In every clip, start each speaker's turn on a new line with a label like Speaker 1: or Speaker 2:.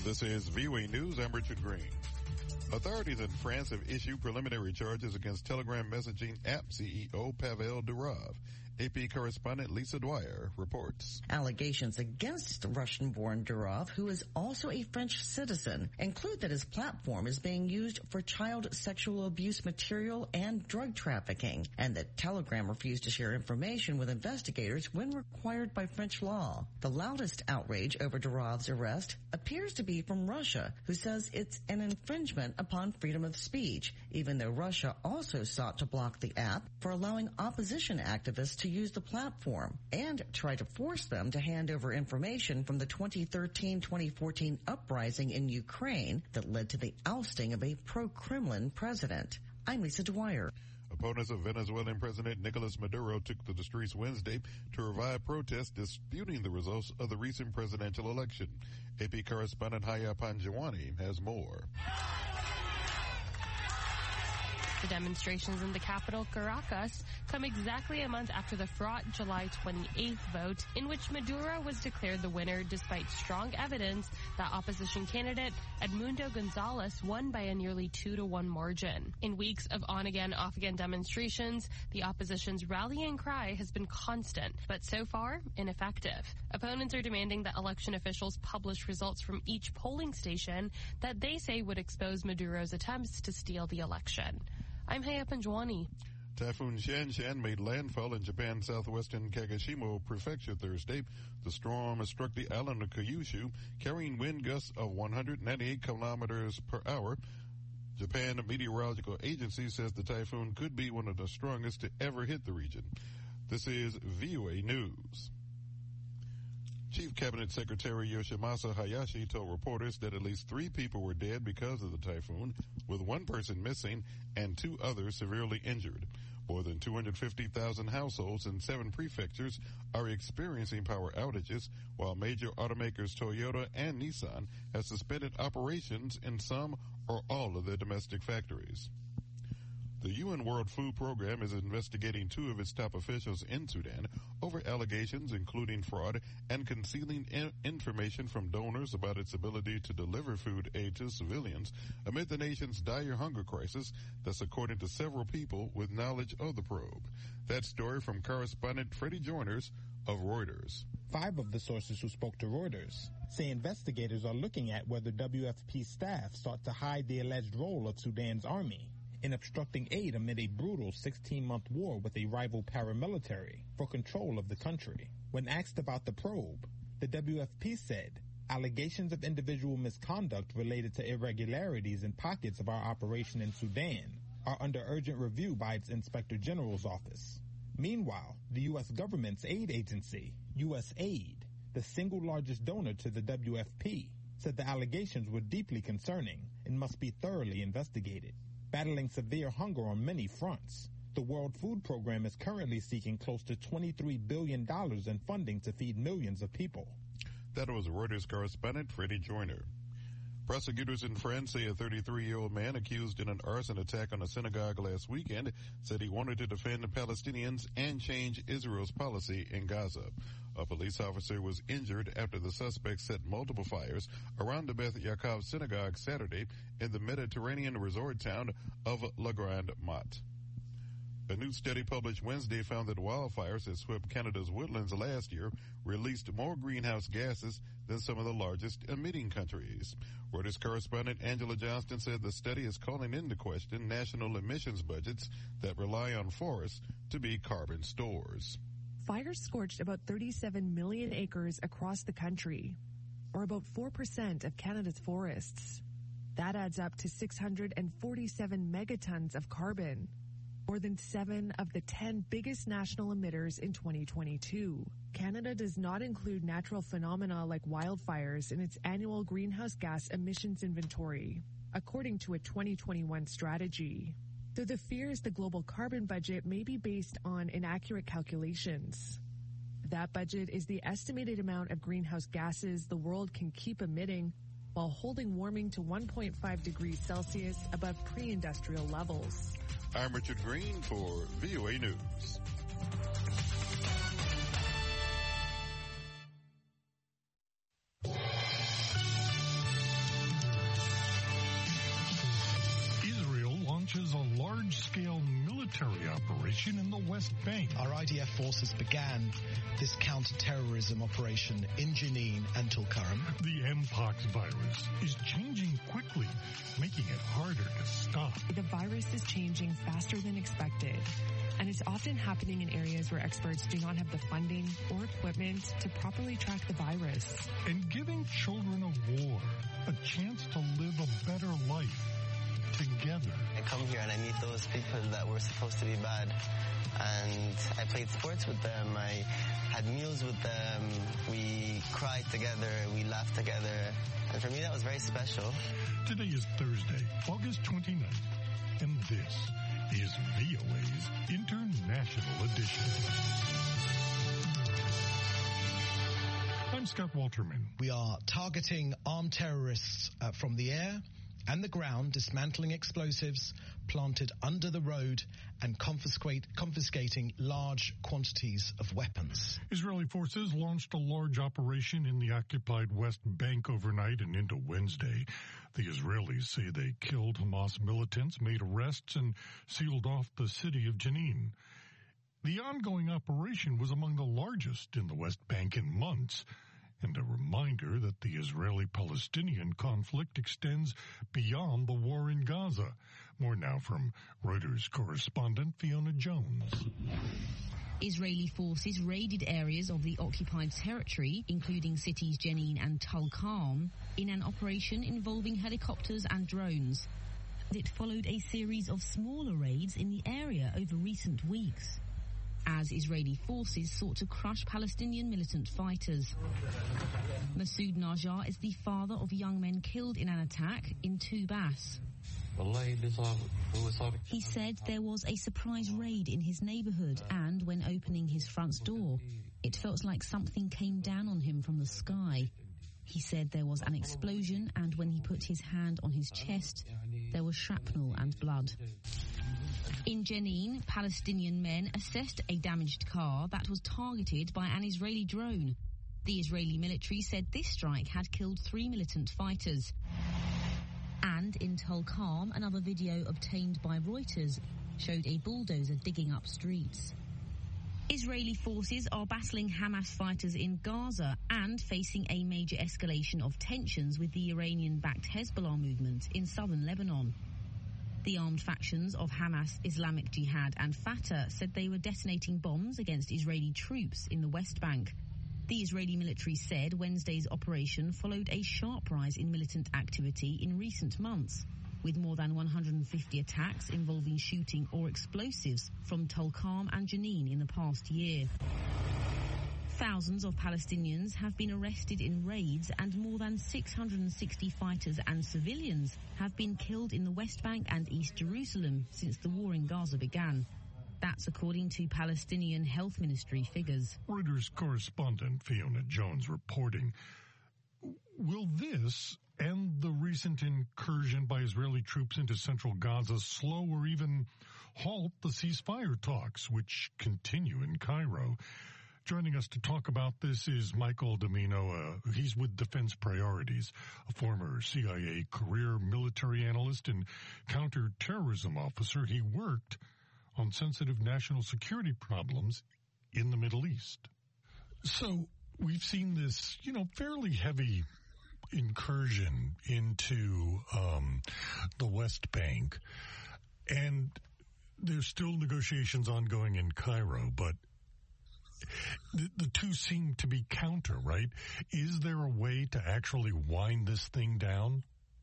Speaker 1: This is VOA News. I'm Richard Green. Authorities in France have issued preliminary charges against Telegram messaging app CEO Pavel Durov. AP correspondent Lisa Dwyer reports.
Speaker 2: Allegations against Russian-born Durov, who is also a French citizen, include that his platform is being used for child sexual abuse material and drug trafficking, and that Telegram refused to share information with investigators when required by French law. The loudest outrage over Durov's arrest appears to be from Russia, who says it's an infringement upon freedom of speech, even though Russia also sought to block the app for allowing opposition activists to use the platform and try to force them to hand over information from the 2013-2014 uprising in Ukraine that led to the ousting of a pro-Kremlin president. I'm Lisa Dwyer.
Speaker 1: Opponents of Venezuelan President Nicolas Maduro took to the streets Wednesday to revive protests disputing the results of the recent presidential election. AP correspondent Haya Panjwani has more.
Speaker 3: The demonstrations in the capital, Caracas, come exactly a month after the fraught July 28th vote in which Maduro was declared the winner despite strong evidence that opposition candidate Edmundo Gonzalez won by a nearly 2-to-1 margin. In weeks of on-again, off-again demonstrations, the opposition's rallying cry has been constant, but so far ineffective. Opponents are demanding that election officials publish results from each polling station that they say would expose Maduro's attempts to steal the election. I'm Haya Panjwani.
Speaker 1: Typhoon Shanshan made landfall in Japan's southwestern Kagoshima Prefecture Thursday. The storm has struck the island of Kyushu, carrying wind gusts of 198 kilometers per hour. Japan Meteorological Agency says the typhoon could be one of the strongest to ever hit the region. This is VOA News. Chief Cabinet Secretary Yoshimasa Hayashi told reporters that at least 3 people were dead because of the typhoon, with 1 person missing and 2 others severely injured. More than 250,000 households in 7 prefectures are experiencing power outages, while major automakers Toyota and Nissan have suspended operations in some or all of their domestic factories. The UN World Food Program is investigating 2 of its top officials in Sudan over allegations including fraud and concealing information from donors about its ability to deliver food aid to civilians amid the nation's dire hunger crisis. That's according to several people with knowledge of the probe. That story from correspondent Freddie Joiners of Reuters.
Speaker 4: 5 of the sources who spoke to Reuters say investigators are looking at whether WFP staff sought to hide the alleged role of Sudan's army in obstructing aid amid a brutal 16-month war with a rival paramilitary for control of the country. When asked about the probe, the WFP said allegations of individual misconduct related to irregularities in pockets of our operation in Sudan are under urgent review by its Inspector General's office. Meanwhile, the U.S. government's aid agency, USAID, the single largest donor to the WFP, said the allegations were deeply concerning and must be thoroughly investigated. Battling severe hunger on many fronts, the World Food Program is currently seeking close to $23 billion in funding to feed millions of people.
Speaker 1: That was Reuters correspondent Freddie Joyner. Prosecutors in France say a 33-year-old man accused in an arson attack on a synagogue last weekend said he wanted to defend the Palestinians and change Israel's policy in Gaza. A police officer was injured after the suspect set multiple fires around the Beth Yaakov synagogue Saturday in the Mediterranean resort town of La Grande Motte. A new study published Wednesday found that wildfires that swept Canada's woodlands last year released more greenhouse gases than some of the largest emitting countries. Reuters correspondent Angela Johnston said the study is calling into question national emissions budgets that rely on forests to be carbon stores.
Speaker 5: Fires scorched about 37 million acres across the country, or about 4% of Canada's forests. That adds up to 647 megatons of carbon, more than 7 of the 10 biggest national emitters in 2022. Canada does not include natural phenomena like wildfires in its annual greenhouse gas emissions inventory, according to a 2021 strategy. Though the fear is the global carbon budget may be based on inaccurate calculations. That budget is the estimated amount of greenhouse gases the world can keep emitting while holding warming to 1.5 degrees Celsius above pre-industrial levels.
Speaker 1: I'm Richard Green for VOA News.
Speaker 6: operation in the West Bank.
Speaker 7: Our IDF forces began this counter-terrorism operation in Jenin and Tulkarm.
Speaker 6: The Mpox virus is changing quickly, making it harder to stop.
Speaker 5: The virus is changing faster than expected, and it's often happening in areas where experts do not have the funding or equipment to properly track the virus.
Speaker 6: And giving children of war a chance to live a better life together.
Speaker 8: I come here and I meet those people that were supposed to be bad, and I played sports with them, I had meals with them, we cried together, we laughed together, and for me that was very special.
Speaker 6: Today is Thursday, August 29th, and this is VOA's International Edition. I'm Scott Walterman.
Speaker 7: We are targeting armed terrorists from the air and the ground, dismantling explosives planted under the road and confiscating large quantities of weapons.
Speaker 6: Israeli forces launched a large operation in the occupied West Bank overnight and into Wednesday. The Israelis say they killed Hamas militants, made arrests, and sealed off the city of Jenin. The ongoing operation was among the largest in the West Bank in months, and a reminder that the Israeli-Palestinian conflict extends beyond the war in Gaza. More now from Reuters correspondent Fiona Jones.
Speaker 9: Israeli forces raided areas of the occupied territory, including cities Jenin and Tulkarm, in an operation involving helicopters and drones. It followed a series of smaller raids in the area over recent weeks, as Israeli forces sought to crush Palestinian militant fighters. Masoud Najjar is the father of young men killed in an attack in Tubas. He said there was a surprise raid in his neighborhood, and when opening his front door, it felt like something came down on him from the sky. He said there was an explosion, and when he put his hand on his chest, there was shrapnel and blood. In Jenin, Palestinian men assessed a damaged car that was targeted by an Israeli drone. The Israeli military said this strike had killed 3 militant fighters. And in Tulkarm, another video obtained by Reuters showed a bulldozer digging up streets. Israeli forces are battling Hamas fighters in Gaza and facing a major escalation of tensions with the Iranian-backed Hezbollah movement in southern Lebanon. The armed factions of Hamas, Islamic Jihad and Fatah said they were detonating bombs against Israeli troops in the West Bank. The Israeli military said Wednesday's operation followed a sharp rise in militant activity in recent months, with more than 150 attacks involving shooting or explosives from Tulkarm and Jenin in the past year. Thousands of Palestinians have been arrested in raids, and more than 660 fighters and civilians have been killed in the West Bank and East Jerusalem since the war in Gaza began. That's according to Palestinian Health Ministry figures.
Speaker 6: Reuters correspondent Fiona Jones reporting. Will this and the recent incursion by Israeli troops into central Gaza slow or even halt the ceasefire talks, which continue in Cairo? Joining us to talk about this is Michael Domino. He's with Defense Priorities, a former CIA career military analyst and counterterrorism officer. He worked on sensitive national security problems in the Middle East. So we've seen this, fairly heavy incursion into the West Bank, and there's still negotiations ongoing in Cairo, but the two seem to be counter, right? Is there a way to actually wind this thing down?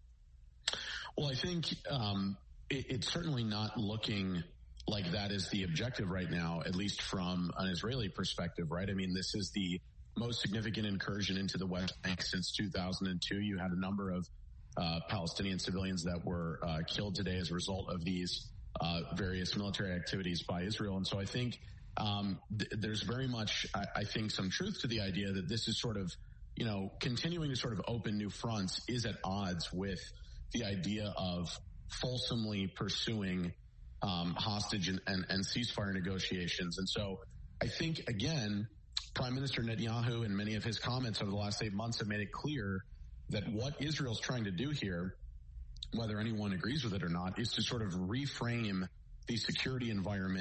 Speaker 10: Well, I think it's certainly not looking like that is the objective right now, at least from an Israeli perspective, right? I mean, this is the most significant incursion into the West Bank since 2002. You had a number of Palestinian civilians that were killed today as a result of these various military activities by Israel. And so I think there's very much, I think, some truth to the idea that this is sort of, continuing to sort of open new fronts is at odds with the idea of fulsomely pursuing hostage and ceasefire negotiations. And so I think, again, Prime Minister Netanyahu and many of his comments over the last 8 months have made it clear that what Israel's trying to do here, whether anyone agrees with it or not, is to sort of reframe the security environment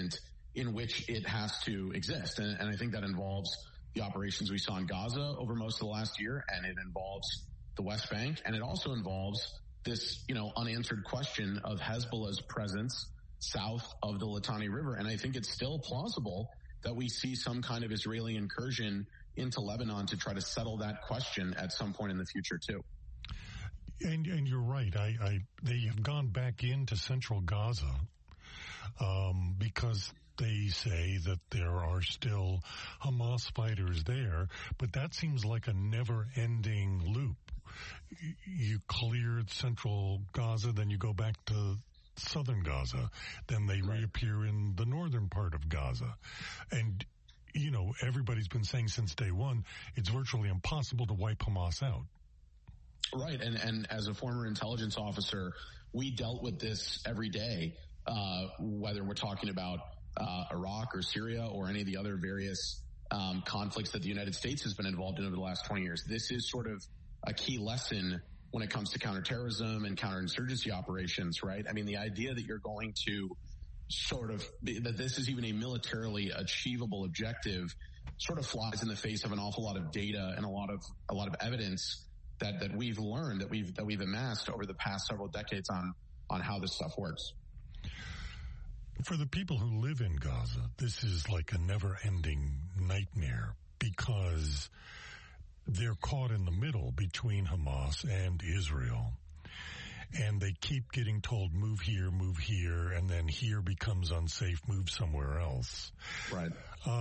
Speaker 10: in which it has to exist. And I think that involves the operations we saw in Gaza over most of the last year, and it involves the West Bank, and it also involves this, unanswered question of Hezbollah's presence south of the Litani River. And I think it's still plausible that we see some kind of Israeli incursion into Lebanon to try to settle that question at some point in the future too.
Speaker 6: And you're right. They have gone back into central Gaza because they say that there are still Hamas fighters there, but that seems like a never-ending loop. You cleared central Gaza, then you go back to southern Gaza, then they reappear in the northern part of Gaza. And, everybody's been saying since day one, it's virtually impossible to wipe Hamas out.
Speaker 10: Right, and as a former intelligence officer, we dealt with this every day, whether we're talking about Iraq or Syria or any of the other various conflicts that the United States has been involved in over the last 20 years. This is sort of a key lesson when it comes to counterterrorism and counterinsurgency operations, right? I mean, the idea that you're going to that this is even a militarily achievable objective sort of flies in the face of an awful lot of data and a lot of evidence that we've learned, that we've amassed over the past several decades on how this stuff works.
Speaker 6: For the people who live in Gaza, this is like a never-ending nightmare because they're caught in the middle between Hamas and Israel. And they keep getting told, move here, and then here becomes unsafe, move somewhere else.
Speaker 10: Right.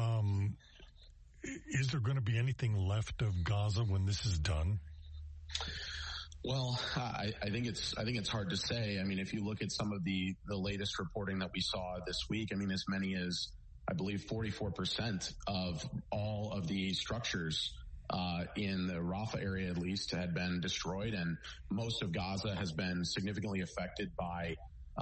Speaker 6: Is there going to be anything left of Gaza when this is done?
Speaker 10: Well, I think it's hard to say. I mean, if you look at some of the latest reporting that we saw this week, I mean, as many as, I believe, 44% of all of the structures in the Rafah area, at least, had been destroyed, and most of Gaza has been significantly affected by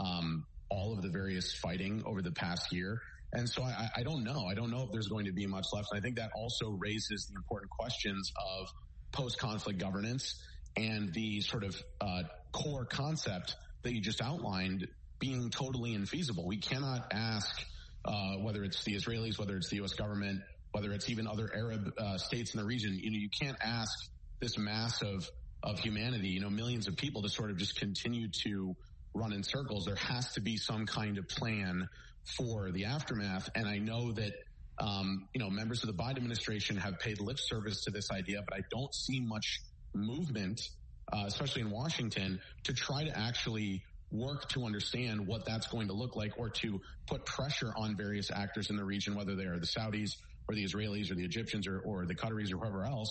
Speaker 10: all of the various fighting over the past year. And so I don't know. I don't know if there's going to be much left. And I think that also raises the important questions of post-conflict governance and the sort of core concept that you just outlined being totally infeasible. We cannot ask whether it's the Israelis, whether it's the U.S. government, whether it's even other Arab states in the region. You can't ask this mass of humanity, millions of people, to sort of just continue to run in circles. There has to be some kind of plan for the aftermath. And I know that members of the Biden administration have paid lip service to this idea, but I don't see much movement, especially in Washington, to try to actually work to understand what that's going to look like, or to put pressure on various actors in the region, whether they are the Saudis or the Israelis or the Egyptians or the Qataris or whoever else,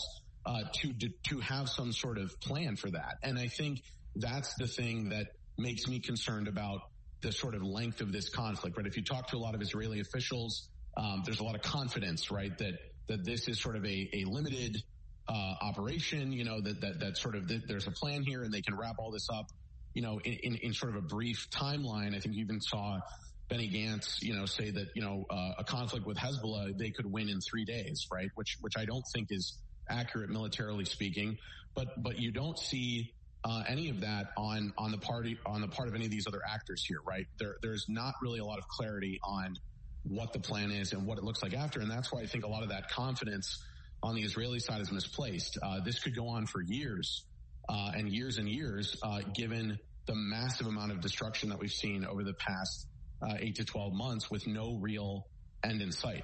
Speaker 10: to have some sort of plan for that. And I think that's the thing that makes me concerned about the sort of length of this conflict. Right? If you talk to a lot of Israeli officials, there's a lot of confidence, right, that this is sort of a limited operation, that sort of there's a plan here and they can wrap all this up, in sort of a brief timeline. I think you even saw Benny Gantz, say that, a conflict with Hezbollah, they could win in 3 days, right? Which I don't think is accurate militarily speaking, but you don't see any of that on the part of any of these other actors here, right? There's not really a lot of clarity on what the plan is and what it looks like after. And that's why I think a lot of that confidence on the Israeli side is misplaced. This could go on for years and years, given the massive amount of destruction that we've seen over the past 8 to 12 months with no real end in sight.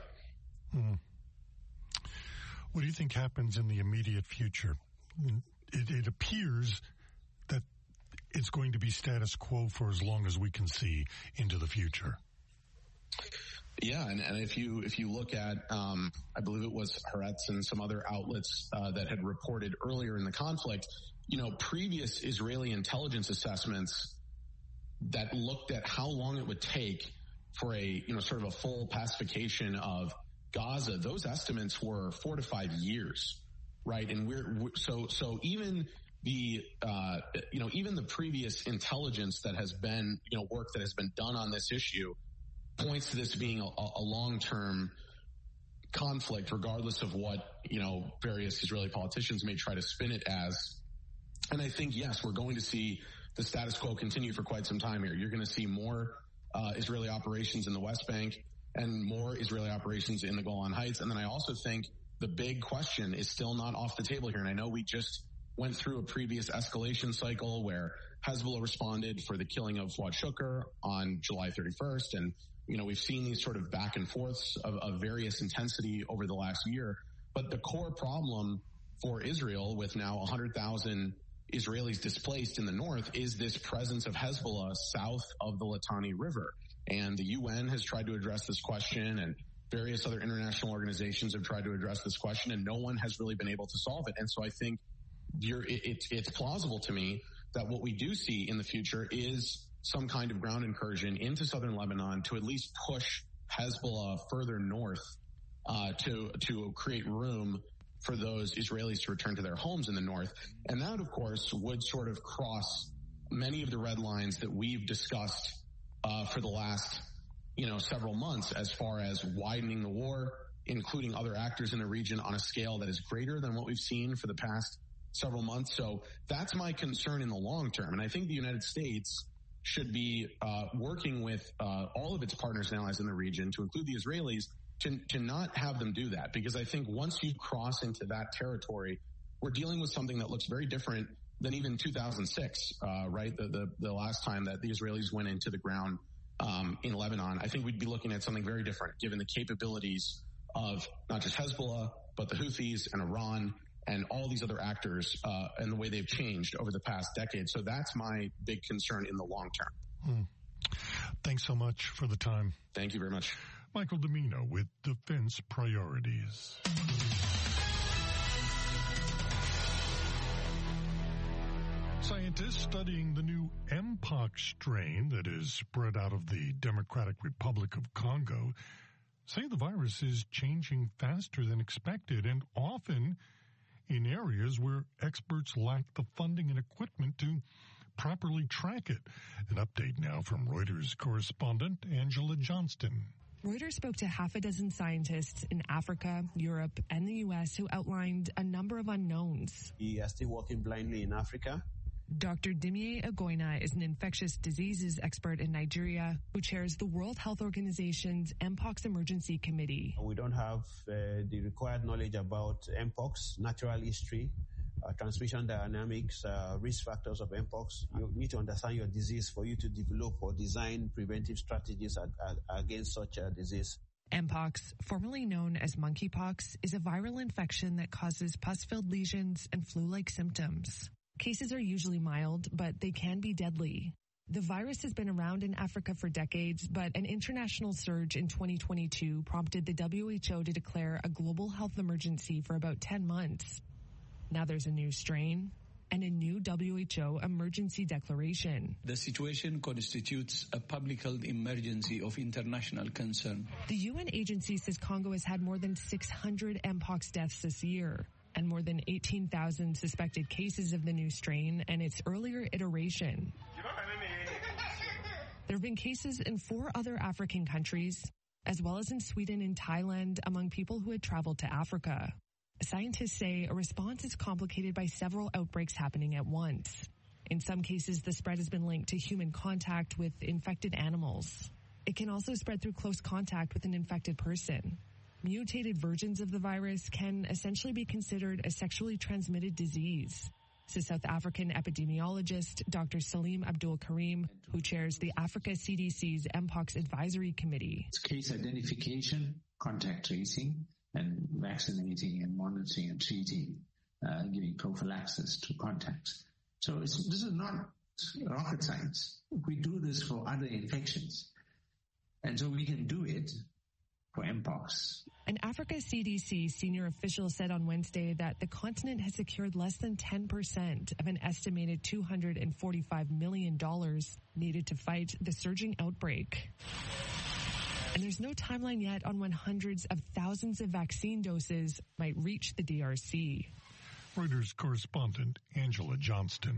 Speaker 6: What do you think happens in the immediate future? It appears that it's going to be status quo for as long as we can see into the future.
Speaker 10: Yeah, and if you look at, I believe it was Haaretz and some other outlets that had reported earlier in the conflict, previous Israeli intelligence assessments that looked at how long it would take for a, sort of a full pacification of Gaza, those estimates were 4 to 5 years, right? And so even the, even the previous intelligence that has been, work that has been done on this issue points to this being a long-term conflict, regardless of what, various Israeli politicians may try to spin it as. And I think, yes, we're going to see the status quo continue for quite some time here. You're going to see more Israeli operations in the West Bank. and more Israeli operations in the Golan Heights. And then I also think the big question is still not off the table here. And I know we just went through a previous escalation cycle where Hezbollah responded for the killing of Fuad Shukr on July 31st. And, we've seen these sort of back and forths of various intensity over the last year. But the core problem for Israel, with now 100,000 Israelis displaced in the north, is this presence of Hezbollah south of the Litani River. And the UN has tried to address this question, and various other international organizations have tried to address this question, and no one has really been able to solve it. And so I think it's plausible to me that what we do see in the future is some kind of ground incursion into southern Lebanon to at least push Hezbollah further north to create room for those Israelis to return to their homes in the north. And that, of course, would sort of cross many of the red lines that we've discussed for the last, several months, as far as widening the war, including other actors in the region on a scale that is greater than what we've seen for the past several months. So that's my concern in the long term. And I think the United States should be working with all of its partners and allies in the region, to include the Israelis, to not have them do that. Because I think once you cross into that territory, we're dealing with something that looks very different than even 2006, right? The last time that the Israelis went into the ground in Lebanon. I think we'd be looking at something very different, given the capabilities of not just Hezbollah, but the Houthis and Iran and all these other actors and the way they've changed over the past decade. So that's my big concern in the long term.
Speaker 6: Thanks so much for the time.
Speaker 10: Thank you very much.
Speaker 6: Michael Domino with Defense Priorities. Scientists studying the new Mpox strain that is spread out of the Democratic Republic of Congo say the virus is changing faster than expected, and often in areas where experts lack the funding and equipment to properly track it. An update now from Reuters correspondent Angela Johnston.
Speaker 5: Reuters spoke to half a dozen scientists in Africa, Europe, and the U.S. who outlined a number of unknowns.
Speaker 11: We are still working blindly in Africa.
Speaker 5: Dr. Dimiye Agoina is an infectious diseases expert in Nigeria who chairs the World Health Organization's Mpox Emergency Committee.
Speaker 11: We don't have the required knowledge about Mpox, natural history, transmission dynamics, risk factors of Mpox. You need to understand your disease for you to develop or design preventive strategies against such a disease.
Speaker 5: Mpox, formerly known as monkeypox, is a viral infection that causes pus-filled lesions and flu-like symptoms. Cases are usually mild, but they can be deadly. The virus has been around in Africa for decades, but an international surge in 2022 prompted the WHO to declare a global health emergency for about 10 months. Now there's a new strain and a new WHO emergency declaration.
Speaker 12: The situation constitutes a public health emergency of international concern.
Speaker 5: The UN agency says Congo has had more than 600 Mpox deaths this year, and more than 18,000 suspected cases of the new strain and its earlier iteration. There have been cases in 4 other African countries, as well as in Sweden and Thailand, among people who had traveled to Africa. Scientists say a response is complicated by several outbreaks happening at once. In some cases, the spread has been linked to human contact with infected animals. It can also spread through close contact with an infected person. Mutated versions of the virus can essentially be considered a sexually transmitted disease, says South African epidemiologist Dr. Salim Abdul Karim, who chairs the Africa CDC's Mpox Advisory Committee.
Speaker 13: It's case identification, contact tracing, and vaccinating and monitoring and treating, giving prophylaxis to contacts. So this is not rocket science. We do this for other infections. And so we can do it for Mpox.
Speaker 5: An Africa CDC senior official said on Wednesday that the continent has secured less than 10% of an estimated $245 million needed to fight the surging outbreak. And there's no timeline yet on when hundreds of thousands of vaccine doses might reach the DRC.
Speaker 6: Reuters correspondent Angela Johnston.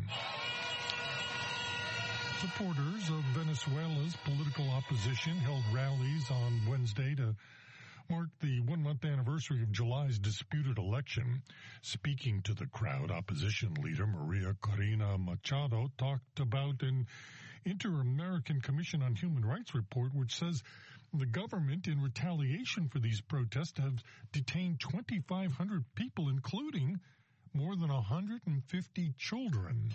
Speaker 6: Supporters of Venezuela's political opposition held rallies on Wednesday to mark the 1-month anniversary of July's disputed election. Speaking to the crowd, opposition leader Maria Corina Machado talked about an Inter-American Commission on Human Rights report which says The government, in retaliation for these protests, have detained 2,500 people, including more than 150 children.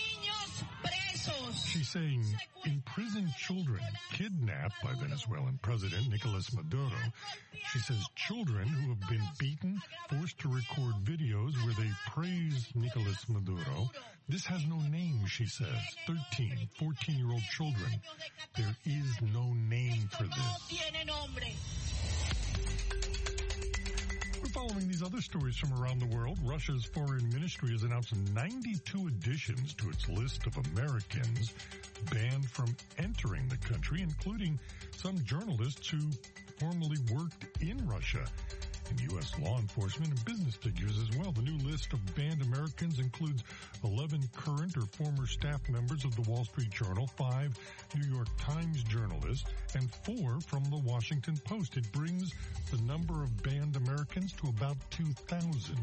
Speaker 6: She's saying imprisoned children kidnapped by Venezuelan President Nicolas Maduro. She says children who have been beaten, forced to record videos where they praise Nicolas Maduro. This has no name, she says. 13, 14-year-old children. There is no name for this. We're following these other stories from around the world. Russia's foreign ministry has announced 92 additions to its list of Americans banned from entering the country, including some journalists who formerly worked in Russia, and U.S. law enforcement and business figures as well. The new list of banned Americans includes 11 current or former staff members of the Wall Street Journal, 5 New York Times journalists, and 4 from the Washington Post. It brings the number of banned Americans to about 2,000.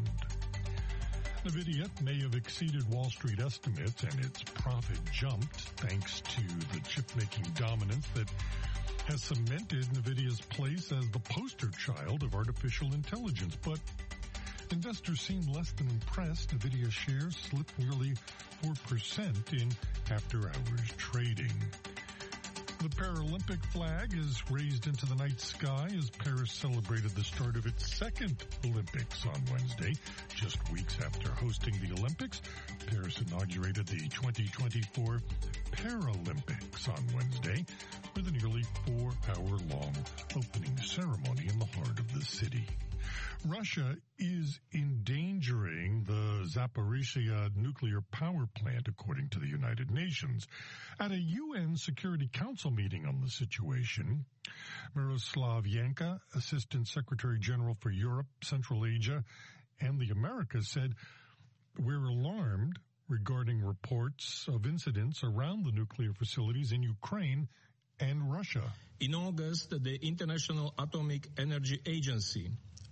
Speaker 6: NVIDIA may have exceeded Wall Street estimates, and its profit jumped thanks to the chip-making dominance that has cemented NVIDIA's place as the poster child of artificial intelligence. But investors seem less than impressed. NVIDIA shares slipped nearly 4% in after-hours trading. The Paralympic flag is raised into the night sky as Paris celebrated the start of its second Olympics on Wednesday. Just weeks after hosting the Olympics, Paris inaugurated the 2024 Paralympics on Wednesday with a nearly 4-hour-long opening ceremony in the heart of the city. Russia is endangering the Zaporizhzhia nuclear power plant, according to the United Nations. At a UN Security Council meeting on the situation, Miroslav Yanka, Assistant Secretary General for Europe, Central Asia, and the Americas, said, "We're alarmed regarding reports of incidents around the nuclear facilities in Ukraine and Russia."
Speaker 14: In August, the International Atomic Energy Agency,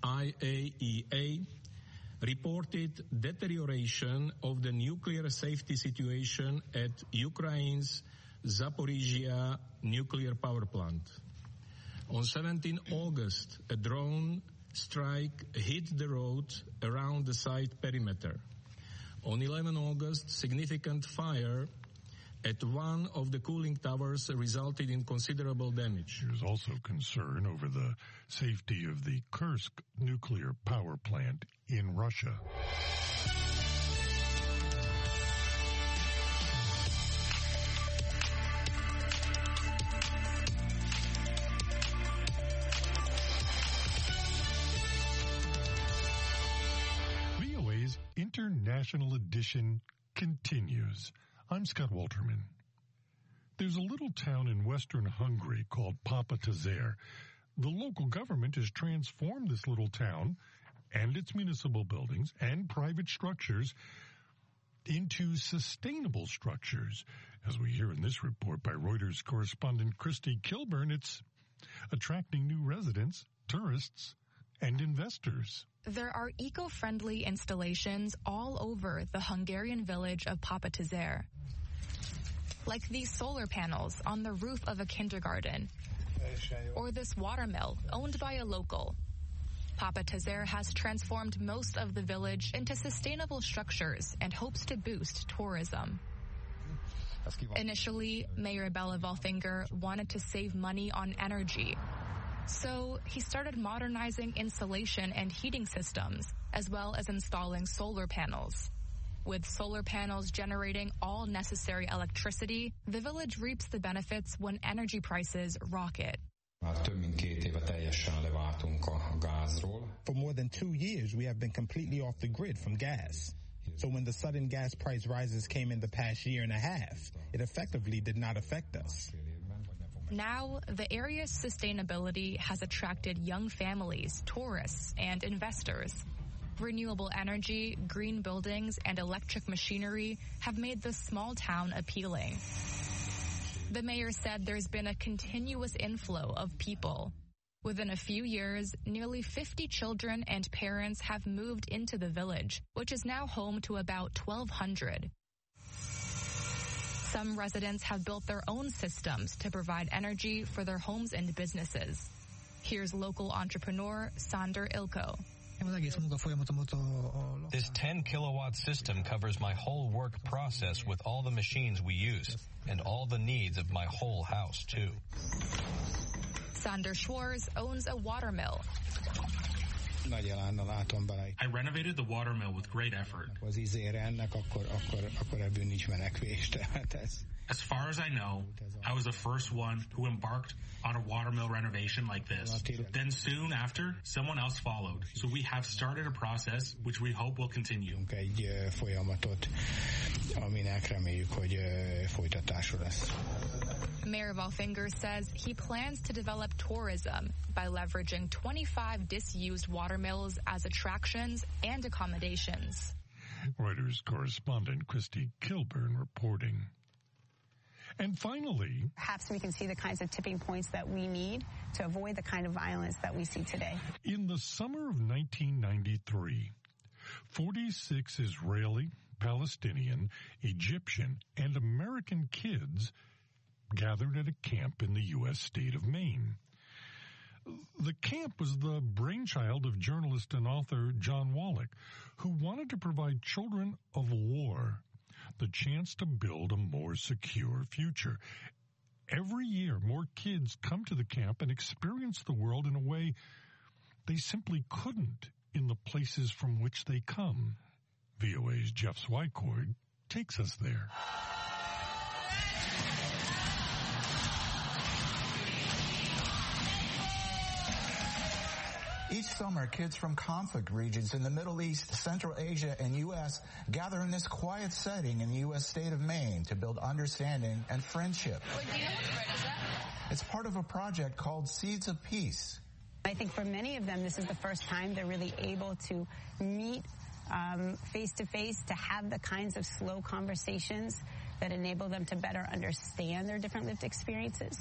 Speaker 14: IAEA, reported deterioration of the nuclear safety situation at Ukraine's Zaporizhzhia nuclear power plant. On 17 August, a drone strike hit the road around the site perimeter. On 11 August, significant fire at one of the cooling towers resulted in considerable damage.
Speaker 6: There's also concern over the safety of the Kursk nuclear power plant in Russia. VOA's International Edition continues. I'm Scott Walterman. There's a little town in western Hungary called Papatezer. The local government has transformed this little town and its municipal buildings and private structures into sustainable structures. As we hear in this report by Reuters correspondent Christy Kilburn, it's attracting new residents, tourists, and investors.
Speaker 15: There are eco-friendly installations all over the Hungarian village of Papatezer, like these solar panels on the roof of a kindergarten, or this water mill owned by a local. Papatezer has transformed most of the village into sustainable structures and hopes to boost tourism. Initially, Mayor Bela Valfinger wanted to save money on energy, so he started modernizing insulation and heating systems, as well as installing solar panels. With solar panels generating all necessary electricity, the village reaps the benefits when energy prices rocket.
Speaker 4: For more than 2 years, we have been completely off the grid from gas. So when the sudden gas price rises came in the past year and a half, it effectively did not affect us.
Speaker 15: Now, the area's sustainability has attracted young families, tourists, and investors. Renewable energy, green buildings, and electric machinery have made this small town appealing. The mayor said there's been a continuous inflow of people. Within a few years, nearly 50 children and parents have moved into the village, which is now home to about 1,200. Some residents have built their own systems to provide energy for their homes and businesses. Here's local entrepreneur Sander Ilko.
Speaker 16: This 10 kilowatt system covers my whole work process with all the machines we use and all the needs of my whole house too.
Speaker 15: Sander Schwarz owns a water mill.
Speaker 17: I renovated the water mill with great effort. As far as I know, I was the first one who embarked on a water mill renovation like this. Then soon after, someone else followed. So we have started a process which we hope will continue.
Speaker 15: Mayor Valfinger says he plans to develop tourism by leveraging 25 disused water mills as attractions and accommodations.
Speaker 6: Reuters correspondent Christy Kilburn reporting. And finally,
Speaker 18: perhaps we can see the kinds of tipping points that we need to avoid the kind of violence that we see today.
Speaker 6: In the summer of 1993, 46 Israeli, Palestinian, Egyptian, and American kids gathered at a camp in the U.S. state of Maine. The camp was the brainchild of journalist and author John Wallach, who wanted to provide children of war the chance to build a more secure future. Every year, more kids come to the camp and experience the world in a way they simply couldn't in the places from which they come. VOA's Jeff Swycord takes us there.
Speaker 19: Each summer, kids from conflict regions in the Middle East, Central Asia, and U.S. gather in this quiet setting in the U.S. state of Maine to build understanding and friendship. It's part of a project called Seeds of Peace.
Speaker 18: I think for many of them, this is the first time they're really able to meet face-to-face, to have the kinds of slow conversations that enable them to better understand their different lived experiences.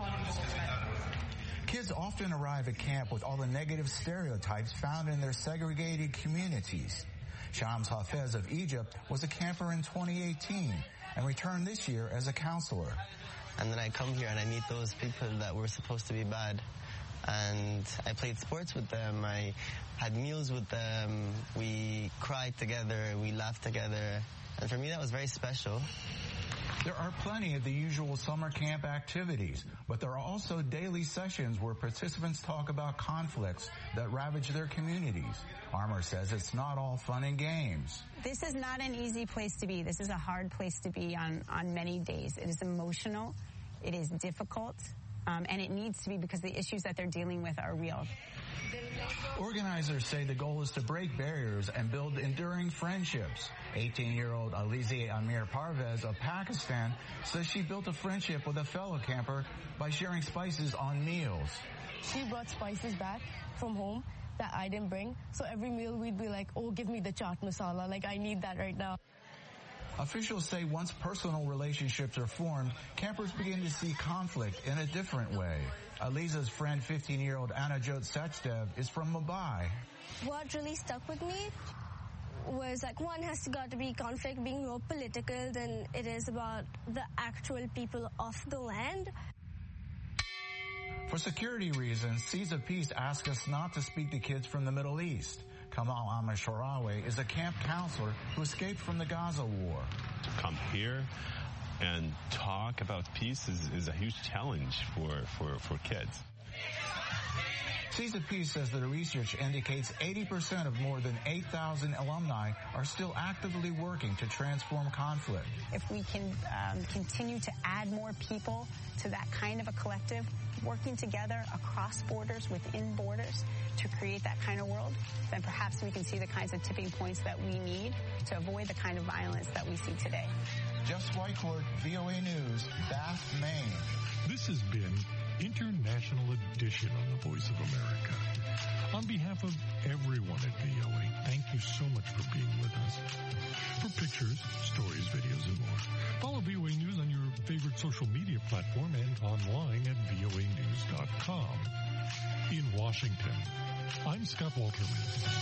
Speaker 19: Kids often arrive at camp with all the negative stereotypes found in their segregated communities. Shams Hafez of Egypt was a camper in 2018 and returned this year as a counselor.
Speaker 8: And then I come here and I meet those people that were supposed to be bad. And I played sports with them. I had meals with them. We cried together. We laughed together. And for me, that was very special.
Speaker 19: There are plenty of the usual summer camp activities, but there are also daily sessions where participants talk about conflicts that ravage their communities. Armour says it's not all fun and games.
Speaker 18: This is not an easy place to be. This is a hard place to be on many days. It is emotional. It is difficult. And it needs to be because the issues that they're dealing with are real.
Speaker 19: Organizers say the goal is to break barriers and build enduring friendships. 18-year-old Alize Amir Parvez of Pakistan says she built a friendship with a fellow camper by sharing spices on meals.
Speaker 20: She brought spices back from home that I didn't bring. So every meal we'd be like, oh, give me the chaat masala. Like, I need that right now.
Speaker 19: Officials say once personal relationships are formed, campers begin to see conflict in a different way. Aliza's friend, 15-year-old Anajot Sachdev, is from Mumbai.
Speaker 21: What really stuck with me was like one has got to be conflict being more political than it is about the actual people of the land.
Speaker 19: For security reasons, Seeds of Peace ask us not to speak to kids from the Middle East. Kamal Ahmed Shorawe is a camp counselor who escaped from the Gaza war.
Speaker 22: To come here and talk about peace is a huge challenge for kids.
Speaker 19: Seeds of Peace says that the research indicates 80% of more than 8,000 alumni are still actively working to transform conflict.
Speaker 18: If we can continue to add more people to that kind of a collective, working together across borders, within borders, to create that kind of world, then perhaps we can see the kinds of tipping points that we need to avoid the kind of violence that we see today.
Speaker 19: Jeff Swycord, VOA News, Bath, Maine.
Speaker 6: This has been International Edition on the Voice of America. On behalf of everyone at VOA, thank you so much for being with us. For pictures, stories, videos, and more, follow VOA News on your favorite social media platform and online at voanews.com. In Washington, I'm Scott Walterman.